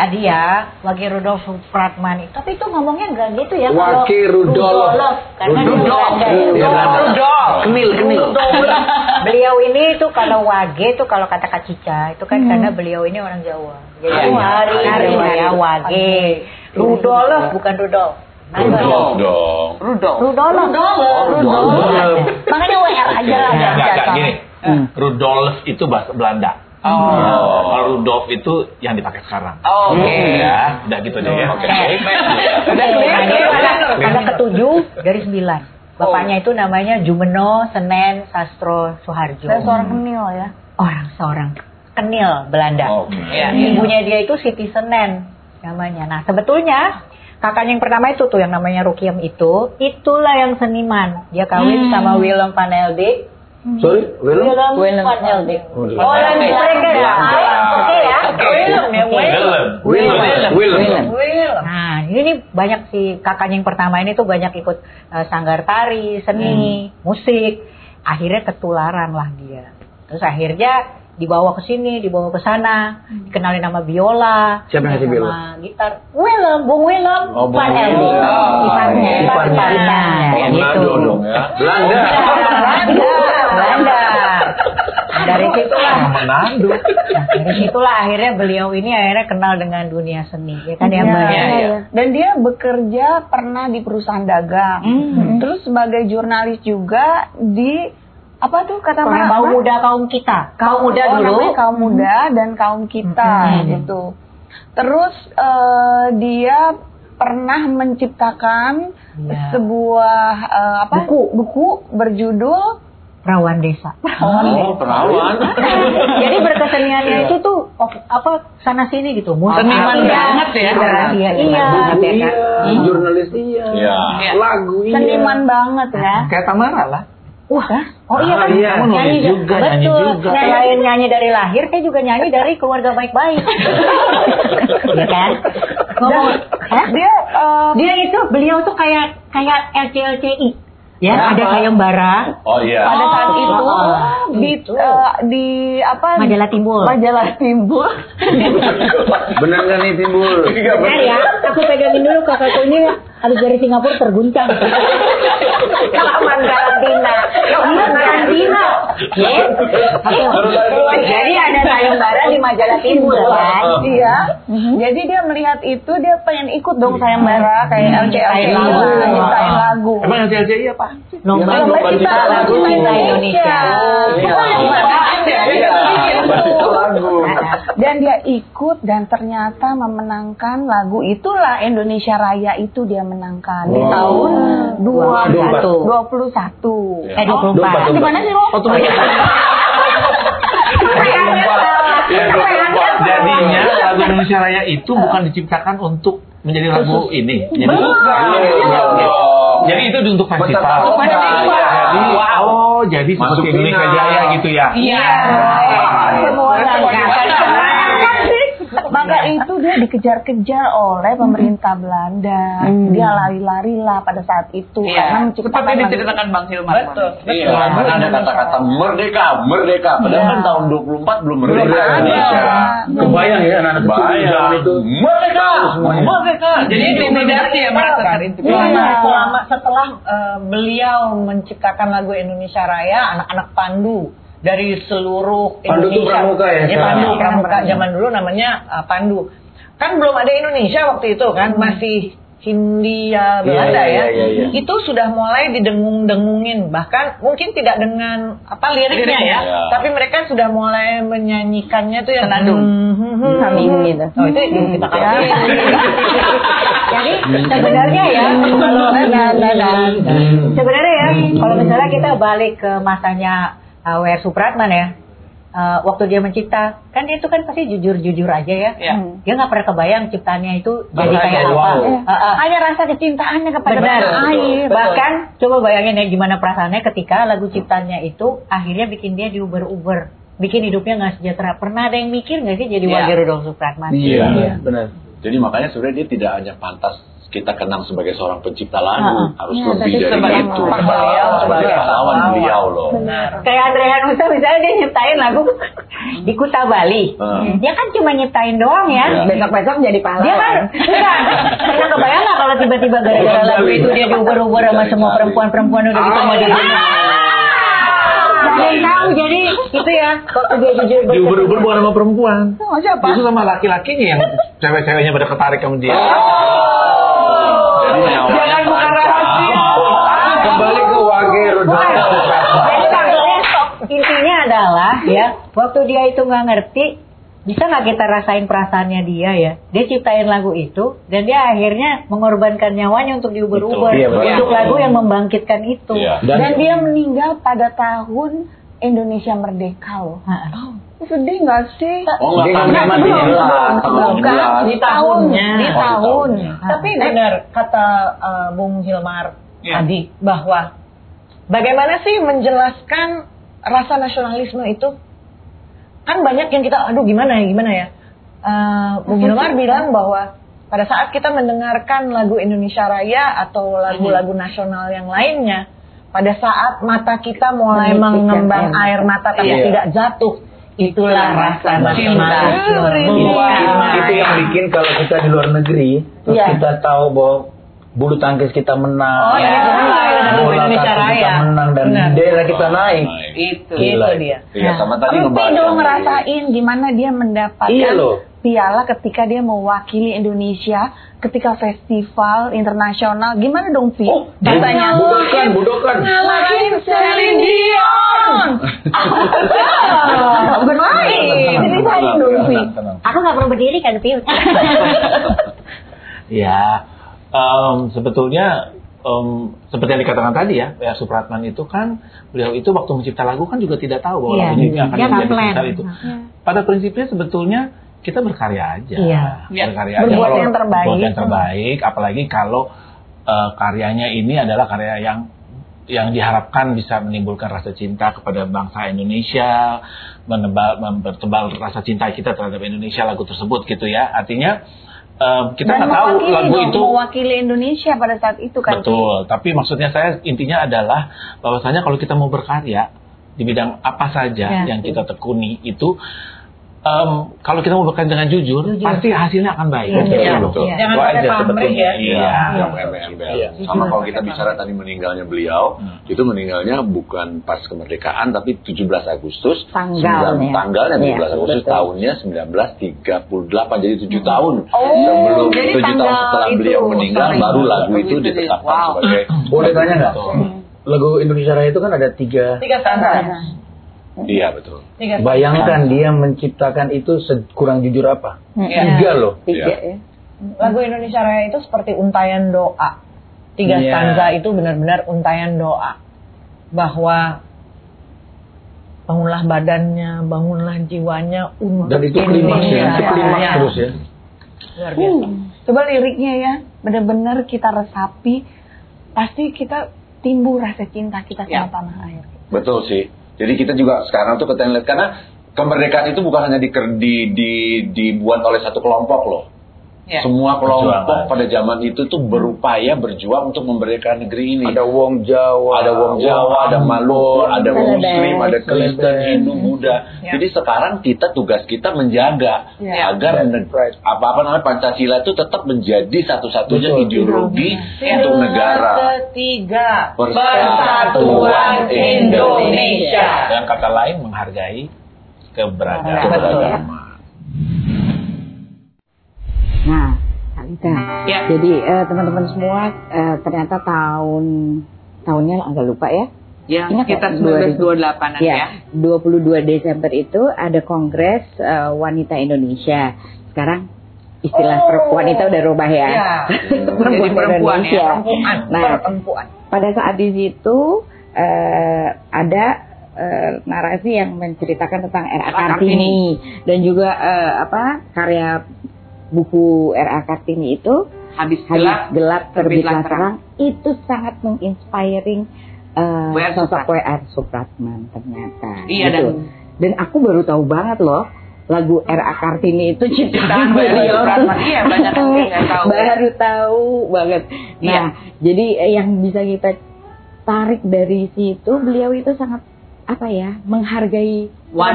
Jadi ya, Wage Rudolf Supratman itu, tapi itu ngomongnya nggak gitu ya. Wage Rudolf. Karena dia Belanda ya. Rudolf. Kenil. Beliau ini tuh kalau Wage tuh kalau kata Kak Cica itu kan karena beliau ini orang Jawa. Jadi hari ya Wage. Rudolf bukan Rudolf. Rudolf dong. Rudolf. Makanya WR aja lah. Enggak, gini. Rudolf itu bahasa Belanda. Kalau Rudolf itu yang dipakai sekarang. Oke. Ya, udah gitu deh ya. Oke. Anak ketujuh dari 9. Bapaknya itu namanya Jumeno Senen Sastro Suharjo. Dan seorang Kenil ya. Seorang Kenil Belanda. Oke. Ya. Ibunya dia itu Siti Senen namanya. Nah sebetulnya kakaknya yang pertama itu tuh yang namanya Rukiem itulah yang seniman. Dia kawin sama Willem van Heldik. Sorry, Willem van Heldik. Oh, yang mereka ya. Oke ya. Willem. Nah, ini banyak si kakaknya yang pertama ini tuh banyak ikut sanggar tari, seni, musik. Akhirnya ketularan lah dia. Terus akhirnya dibawa ke sini, dibawa ke sana, dikenalin nama biola, Siapa yang ngasih biola? sama gitar. Bung Willem Bung van Heldik. Willem. Iparnya, gitu. Dong ya. Belanda. Dari situlah. Menandu. Nah, dari situlah akhirnya beliau ini akhirnya kenal dengan dunia seni, ya kan ya Mbak? Iya. Dan dia bekerja pernah di perusahaan dagang. Terus sebagai jurnalis juga di apa tuh kata Mbak? Kaum muda kaum kita. Kaum muda dulu. Namanya kaum muda dan kaum kita gitu. Terus dia pernah menciptakan sebuah buku berjudul Perawan Desa. Perawan. Jadi berkeseniannya itu tuh sana sini gitu. Seniman banget ya. Iya. Jurnalis iya. Lagu iya. Seniman banget ya. Kayak Tamara lah. Wah, iya kan? Kamu nulis juga, nyanyi juga. Selain nyanyi dari lahir, saya juga nyanyi dari keluarga baik-baik. Iya kan? Dia itu beliau tuh kayak LCLCI. Ya, ada sayembara. Oh iya. Pada saat itu di Majalah Timbul. Benar nggak nih Timbul? Benar ya, aku pegangin dulu kakakku ini habis dari Singapura terguncang. Kelamaan karantina. Jadi ada sayembara di Majalah Timbul kan? Iya. Jadi dia melihat itu dia pengen ikut dong sayembara kayak LCLCI nyiptain lagu. Emang LCLCI apa? Lomba Cipta Lagu Cinta Indonesia. Dan dia ikut dan ternyata memenangkan lagu itulah Indonesia Raya itu dia menangkan di tahun 2021. 24. Di mana sih lo? Jadinya lagu Indonesia Raya itu bukan diciptakan untuk menjadi lagu ini. Jadi itu untuk festival. Jadi seperti Indonesia Jaya gitu ya. Iya. Maka itu dia dikejar-kejar oleh pemerintah Belanda. Dia lari-lari lah pada saat itu karena menciptakan. Seperti diceritakan Bang Hilman. Betul. Karena ada kata-kata merdeka. Padahal kan tahun 24 belum merdeka Indonesia. Kebayang ya anak-anak Bayang itu. Merdeka. Jadi intimidasi ya merasa. Setelah beliau menciptakan lagu Indonesia Raya, anak-anak Pandu dari seluruh Pandu itu Indonesia. pramuka ya? Pandu pramuka zaman dulu namanya Pandu. Kan belum ada Indonesia waktu itu kan, masih Hindia Belanda ya. Itu sudah mulai didengung-dengungin, bahkan mungkin tidak dengan liriknya ya, tapi mereka sudah mulai menyanyikannya tuh yang gitu. Oh itu kita kasih. Jadi sebenarnya ya, kalau misalnya kita balik ke masanya W.R. Supratman ya, waktu dia mencipta, kan dia itu kan pasti jujur-jujur aja ya. Dia nggak pernah kebayang ciptaannya itu jadi kayak apa. Hanya rasa kecintaannya kepada air. Bahkan coba bayangin ya gimana perasaannya ketika lagu ciptaannya itu akhirnya bikin dia diuber-uber, bikin hidupnya nggak sejahtera. Pernah ada yang mikir nggak sih jadi Wage Rudolf Supratman? Iya, benar. Jadi makanya sebenarnya dia tidak hanya pantas kita kenang sebagai seorang pencipta lagu, harus lebih dari itu. sebagai pahlawan beliau loh. Kayak Andre Hanusa misalnya dia nyiptain lagu di Kuta Bali. Dia kan cuma nyiptain doang ya. Besok-besok jadi pahlawan. Dia kan pernah kebayang nggak kalau tiba-tiba gara-gara lagu itu dia diuber-uber sama semua perempuan-perempuan udah gitu mau jadi. Jangan tahu jadi itu ya. Waktu dia jujur diuber-uber bukan sama perempuan. Sama siapa? Itu sama laki-lakinya yang cewek-ceweknya pada ketarik sama dia. Jangan buka rahasia. Kembali ke Wage Rudolf. Jadi maksudnya intinya adalah ya waktu dia itu nggak ngerti, bisa nggak kita rasain perasaannya dia ya? Dia ciptain lagu itu dan dia akhirnya mengorbankan nyawanya untuk diuber-uber untuk lagu yang membangkitkan itu. Dan dia meninggal pada tahun Indonesia Merdeka loh. Sedih nggak sih? Di tahunnya. Tapi benar kata Bung Hilmar tadi bahwa bagaimana sih menjelaskan rasa nasionalisme itu? Kan banyak yang kita, aduh gimana ya? Bung Hilmar bilang bahwa pada saat kita mendengarkan lagu Indonesia Raya atau lagu-lagu nasional yang lainnya, pada saat mata kita mulai mengembang air mata tapi tidak jatuh, itulah rasa nasionalisme. Itu yang bikin kalau kita di luar negeri, terus kita tahu bahwa bulu tangkis kita menang, bola kaki kita menang dan daerah kita naik. Itu dia. Iya, sama tadi Tapi dong ngerasain gimana dia mendapatkan piala ketika dia mewakili Indonesia ketika festival internasional. Gimana dong, Pi? Katanya Budokan. ngalahin Celine Dion. Bukan main. Ceritain dong, Pi. Aku nggak perlu berdiri kan, Pi? Ya, sebetulnya seperti yang dikatakan tadi ya, W.R. Supratman itu kan beliau itu waktu mencipta lagu kan juga tidak tahu bahwa lagu ini akan menjadi besar itu. Pada prinsipnya sebetulnya kita berkarya aja, berkarya Berbuat aja. yang terbaik. Berbuat yang terbaik, apalagi kalau karyanya ini adalah karya yang diharapkan bisa menimbulkan rasa cinta kepada bangsa Indonesia, mempertebal rasa cinta kita terhadap Indonesia lagu tersebut gitu ya. Artinya kita nggak tahu lagu itu mewakili Indonesia pada saat itu kan. Betul, tapi maksudnya saya intinya adalah bahwasanya kalau kita mau berkarya di bidang apa saja yang kita tekuni itu kalau kita mau bekerja dengan jujur, pasti hasilnya akan baik. Betul. Jangan pakai pamrih ya. Sama kalau kita bicara tadi meninggalnya beliau, itu meninggalnya bukan pas kemerdekaan, tapi 17 Agustus. Tanggalnya 17 Agustus tahunnya 1938, jadi 7 tahun. Sebelum 7 tahun setelah beliau meninggal, baru lagu itu ditetapkan sebagai. Boleh tanya nggak? Lagu Indonesia Raya itu kan ada tiga stanza. Iya betul. Bayangkan dia menciptakan itu kurang jujur apa? 3 loh. 3 ya. Lagu Indonesia Raya itu seperti untayan doa. 3 stanza itu benar-benar untayan doa. Bahwa bangunlah badannya, bangunlah jiwanya untuk dan itu klimaks terus ya. Luar biasa. Coba liriknya ya, benar-benar kita resapi, pasti kita timbul rasa cinta kita sama tanah air. Betul sih. Jadi kita juga sekarang tuh kita lihat karena kemerdekaan itu bukan hanya dibuat oleh satu kelompok loh. Semua kelompok pada zaman itu tuh berupaya berjuang untuk memerdekakan negeri ini. Ada Wong Jawa, ada Maluku, ada Muslim, ada Kristen, Hindu, Buddha. Jadi sekarang tugas kita menjaga agar apa namanya Pancasila itu tetap menjadi satu-satunya ideologi untuk negara. Ketiga, Persatuan Indonesia. Dengan kata lain menghargai keberagaman. Nah, Kalita. Jadi teman-teman semua ternyata tahunnya agak lupa ya. Ya, kita 1928 ya. 22 Desember itu ada Kongres Wanita Indonesia. Sekarang istilah wanita udah rubah ya. Perempuan ya. Perempuan. Pada saat di situ ada narasi yang menceritakan tentang R.A. Kartini dan juga karya buku R.A. Kartini itu Habis gelap terbitlah terang itu sangat menginspiring sosok W.R. Supratman ternyata. Iya gitu. Dan aku baru tahu banget loh lagu R.A. Kartini itu ciptaan beliau. Iya, banyak yang nggak tahu. Baru tahu banget. Nah, jadi yang bisa kita tarik dari situ, beliau itu sangat menghargai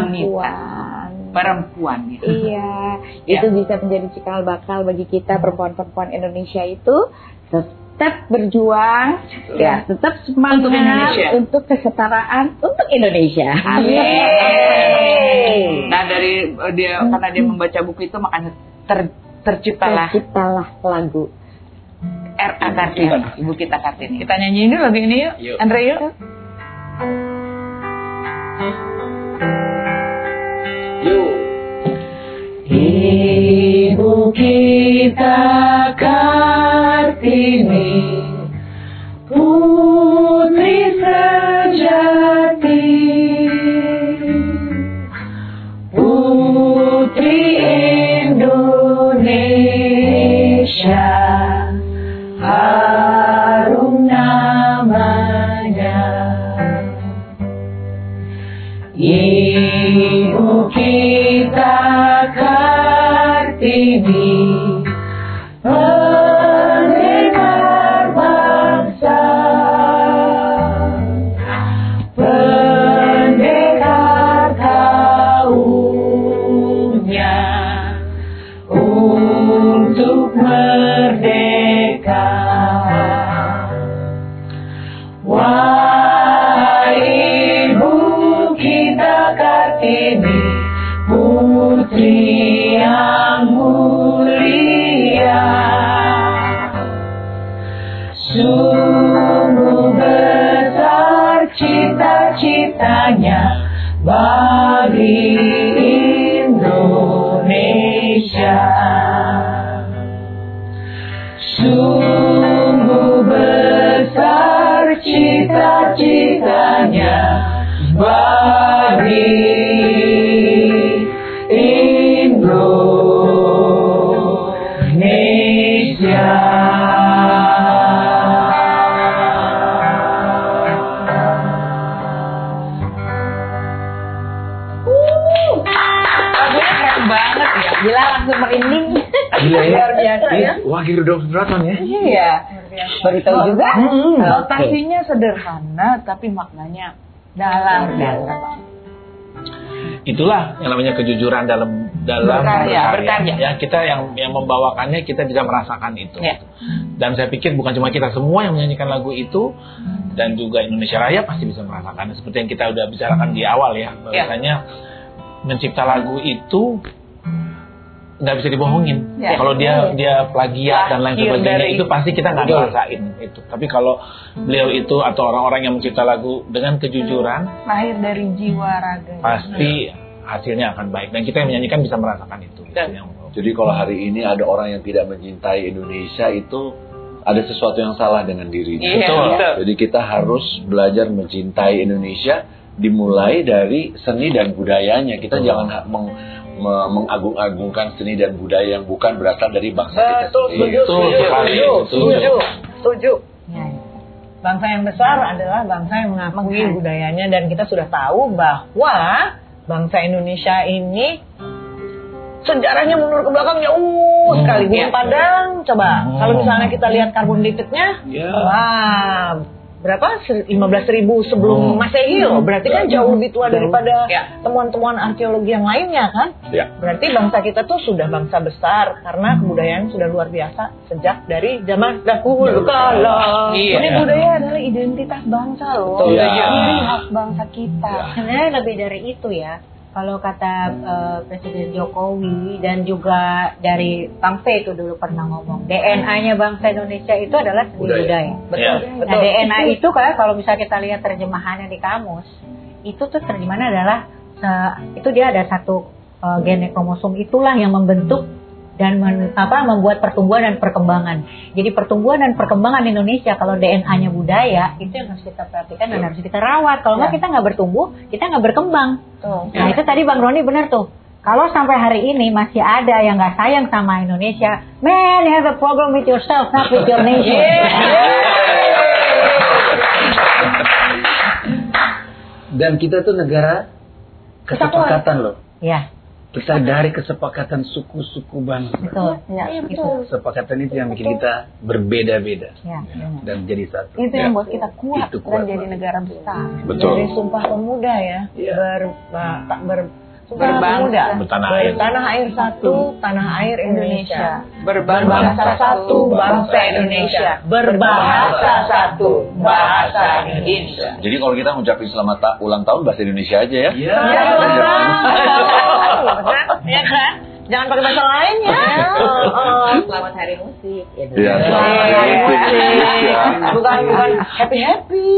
perempuan ya. Iya, itu bisa menjadi cikal bakal bagi kita perempuan-perempuan Indonesia itu tetap berjuang, tetap semangat untuk kesetaraan untuk Indonesia. Amin. Nah dari karena dia membaca buku itu makanya terciptalah lagu R.A. Kartini, Ibu kita Kartini. Kita nyanyiin dulu lagu ini yuk. Andre yuk. Ibu kita Kartini, putri sejati, putri Indonesia, harum namanya. Ibu kita Kartini, pendekar bangsa, pendekar kaumnya untuk merdeka. Wahai Ibu kita Kartini, putri yang mulia, sungguh besar cita-citanya bagi Indonesia. Sungguh besar cita-citanya bagi Indonesia. Lagunya keren banget ya. Gila, langsung merinding. Gila ya. Luar biasa ya. Wah, Girdong Sudraton ya. Iya. Baru tahu juga. Notasinya sederhana tapi maknanya dalam. Itulah yang namanya kejujuran dalam berkarya. Ya, kita yang membawakannya kita bisa merasakan itu. Ya. Dan saya pikir bukan cuma kita semua yang menyanyikan lagu itu, dan juga Indonesia Raya pasti bisa merasakannya. Seperti yang kita udah bicarakan di awal ya, bahwasanya mencipta lagu itu nggak bisa dibohongin. Ya. Kalau dia plagiat dan lain sebagainya itu pasti kita nggak ngerasain itu. Tapi kalau beliau itu atau orang-orang yang mencipta lagu dengan kejujuran, lahir dari jiwa raga, pasti hasilnya akan baik. Dan kita yang menyanyikan bisa merasakan itu. Jadi kalau hari ini ada orang yang tidak mencintai Indonesia, itu ada sesuatu yang salah dengan dirinya. Betul. Jadi kita harus belajar mencintai Indonesia, dimulai dari seni dan budayanya. Kita jangan mengagung-agungkan seni dan budaya yang bukan berasal dari bangsa kita sendiri. Setuju. Bangsa yang besar adalah bangsa yang mengakui budayanya, dan kita sudah tahu bahwa bangsa Indonesia ini sejarahnya mundur ke belakang jauh sekali. Gunung Padang, coba kalau misalnya kita lihat karbon dated-nya, wah, berapa? 15.000 sebelum Masehi loh. Berarti kan jauh lebih tua daripada temuan-temuan arkeologi yang lainnya kan. Berarti bangsa kita tuh sudah bangsa besar karena kebudayaan sudah luar biasa sejak dari zaman dahulu kala. Ini budaya adalah identitas bangsa loh. Ciri khas bangsa kita. Sebenarnya lebih dari itu ya. Kalau kata Presiden Jokowi dan juga dari Bang P itu dulu pernah ngomong, DNA-nya bangsa Indonesia itu adalah seni budaya. Betul. Nah, DNA itu kan kalau misalnya kita lihat terjemahannya di kamus, itu tuh terjemahannya adalah itu dia ada satu gen kromosom, itulah yang membentuk dan membuat pertumbuhan dan perkembangan. Jadi pertumbuhan dan perkembangan Indonesia kalau DNA-nya budaya itu yang harus kita perhatikan dan harus kita rawat. Kalau nggak kita nggak bertumbuh, kita nggak berkembang. Nah itu tadi Bang Roni benar tuh. Kalau sampai hari ini masih ada yang nggak sayang sama Indonesia, man, you have a problem with yourself, not with your nation. Dan kita tuh negara kesepakatan loh. Ya. kita dari kesepakatan suku-suku bangsa. Betul. Iya, betul. Kesepakatan itu yang bikin kita berbeda-beda Ya. dan jadi satu. Itu yang buat kita kuat Itu kuat dan jadi negara besar. Betul. Dari Sumpah Pemuda ya. Sumpah Berbangsa. Pemuda. Bertanah air. Tanah air satu, tanah air Indonesia. Berbangsa satu, bangsa Indonesia. Berbahasa satu, bahasa Indonesia. Jadi kalau kita ngucapin selamat ulang tahun bahasa Indonesia aja ya. Iya. Ya kan? Jangan pakai bahasa lain ya. Selamat Hari Musik. Iya, selamat Hari Musik. Bukan happy.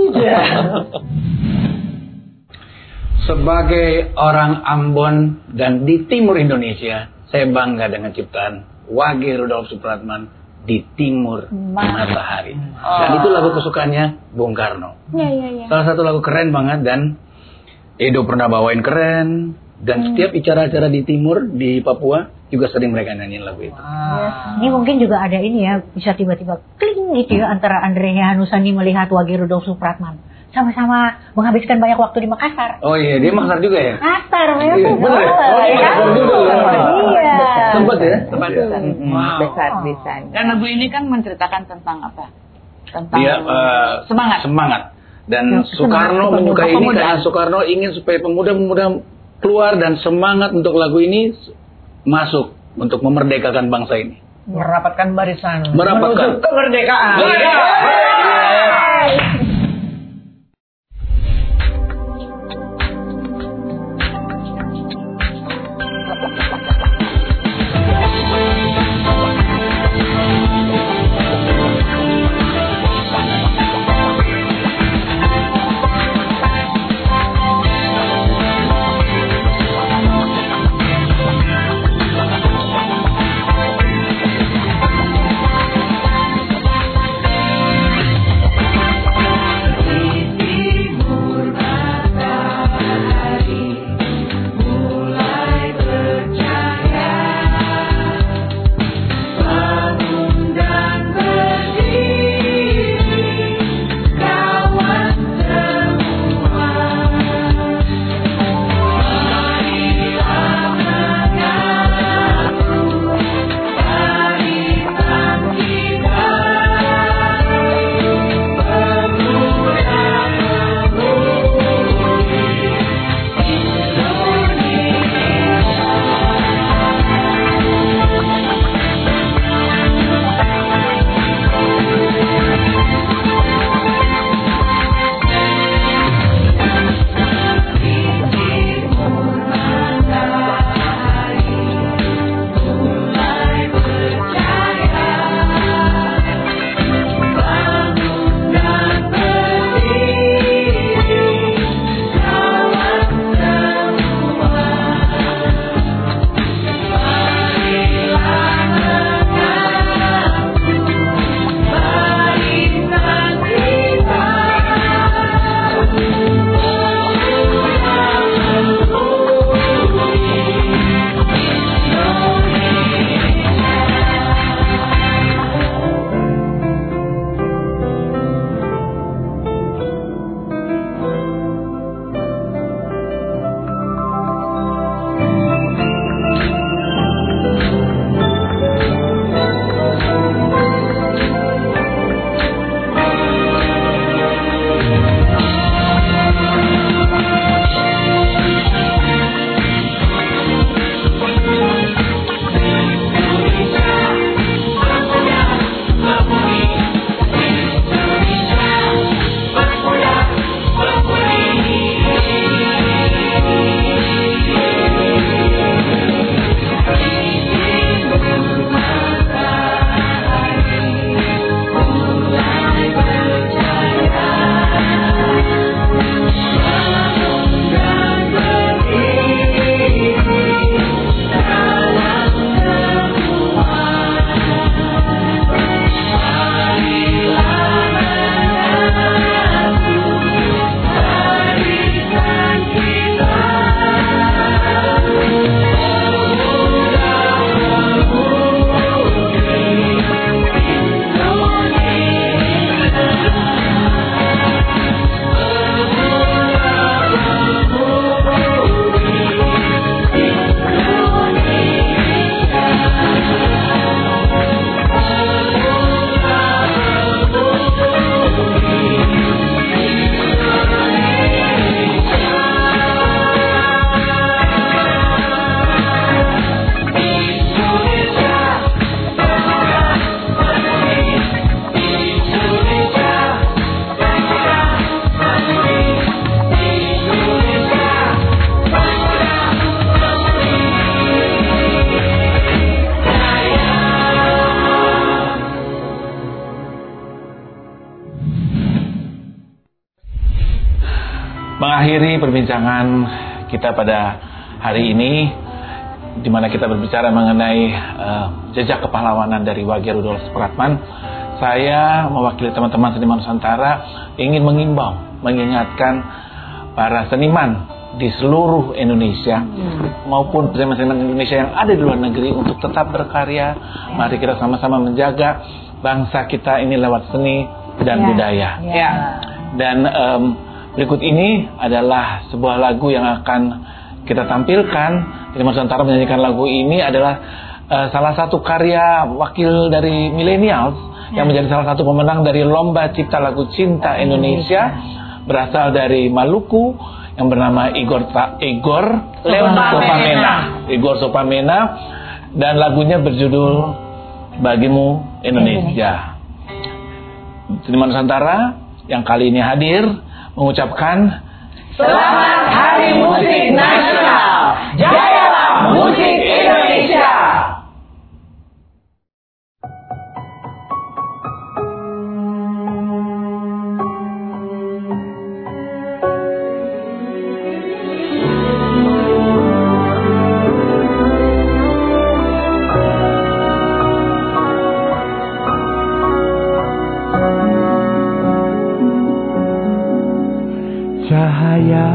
Sebagai orang Ambon dan di timur Indonesia, saya bangga dengan ciptaan Wage Rudolf Supratman di timur matahari. Dan itu lagu kesukaannya Bung Karno. Iya. Salah satu lagu keren banget dan Edo pernah bawain keren. Dan setiap acara-acara di timur, di Papua juga sering mereka nyanyiin lagu itu. Ini mungkin juga ada ini ya, bisa tiba-tiba kling gitu ya antara Andrea Hanusani melihat Wage Rudolf Supratman. Sama-sama menghabiskan banyak waktu di Makassar. Oh iya, dia Makassar juga ya? Makassar, memang Iya, bener ya? Oh iya, Makassar juga. Iya. Sempat ya? Besar bisa. Dan lagu ini kan menceritakan tentang apa? Tentang Dia semangat. Dan Soekarno menyukai ini karena Soekarno ingin supaya pemuda-pemuda keluar dan semangat untuk lagu ini masuk untuk memerdekakan bangsa ini. Merapatkan barisan. Merapatkan. Menuju kemerdekaan. mengakhiri perbincangan kita pada hari ini, di mana kita berbicara mengenai jejak kepahlawanan dari Wage Rudolf Supratman. Saya mewakili teman-teman seniman Nusantara ingin mengingatkan para seniman di seluruh Indonesia maupun seniman-seniman Indonesia yang ada di luar negeri untuk tetap berkarya. Mari kita sama-sama menjaga bangsa kita ini lewat seni dan budaya. Dan berikut ini adalah sebuah lagu yang akan kita tampilkan. Seniman Nusantara menyanyikan lagu ini adalah salah satu karya wakil dari millennials yang menjadi salah satu pemenang dari Lomba Cipta Lagu Cinta Indonesia, berasal dari Maluku, yang bernama Igor Sopamena, dan lagunya berjudul Bagimu Indonesia. Seniman Nusantara yang kali ini hadir mengucapkan Selamat Hari Musik Nasional. Jayalah musik Indonesia. Cahaya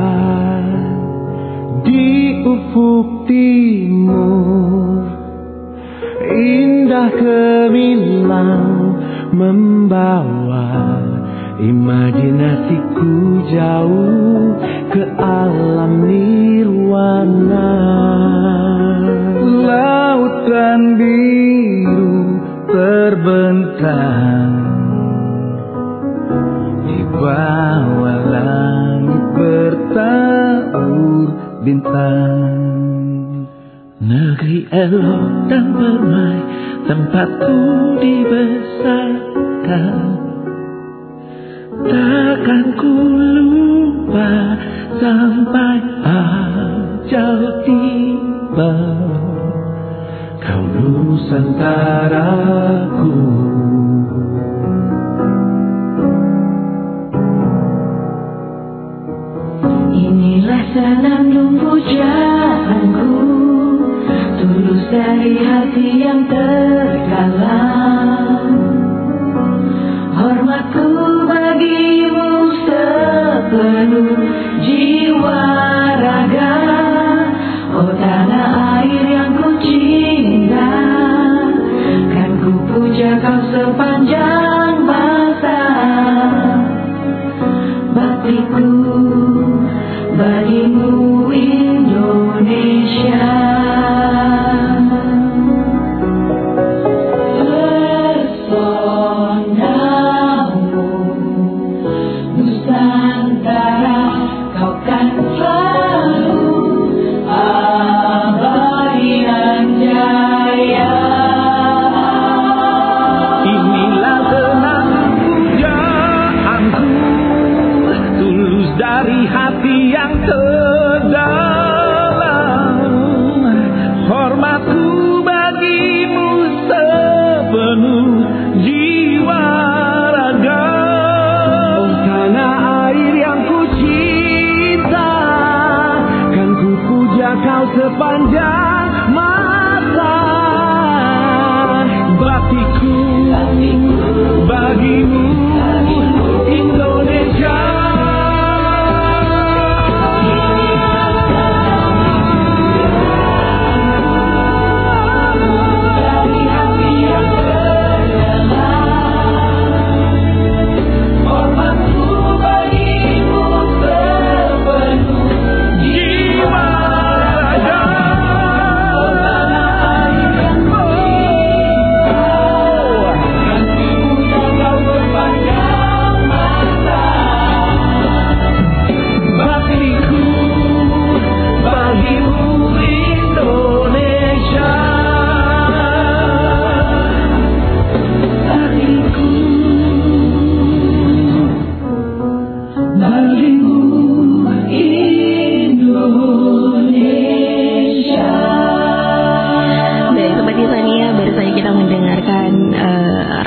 di ufuk timur, indah gemilang membawa imajinasiku jauh ke alam nirwana. Lautan biru terbentang di bawah langit bertabur bintang. Negeri elok dan permai, tempatku dibesarkan. Takkan ku lupa sampai ajal tiba. Kau Nusantaraku. Inilah senandung pujaanku, tulus dari hati yang terdalam. Hormatku bagimu sepenuh jiwa raga, oh tanah air yang ku cinta. Kan ku puja kau sepanjang masa. Baktiku bagimu Indonesia. Pesonamu Nusantara, kau kan selalu abadi dan jaya. Inilah tenang pujaanku, tulus dari hati yang terdalam. Hormatku bagimu sepenuh jiwa raga, oh tanah air yang ku cinta. Kan ku puja kau sepanjang masa. Baktiku bagimu Indonesia.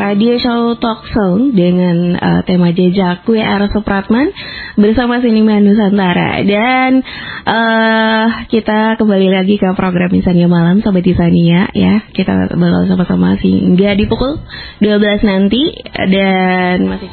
Radio Show Talk Song dengan tema jejak WR Supratman bersama Seniman Nusantara. Dan kita kembali lagi ke program Insania Malam, Sobat Insania ya. Kita bakal sama-sama hingga di pukul 12 nanti. Dan masih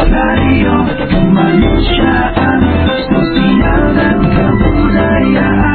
kemanusiaan, sosial dan kebudayaan.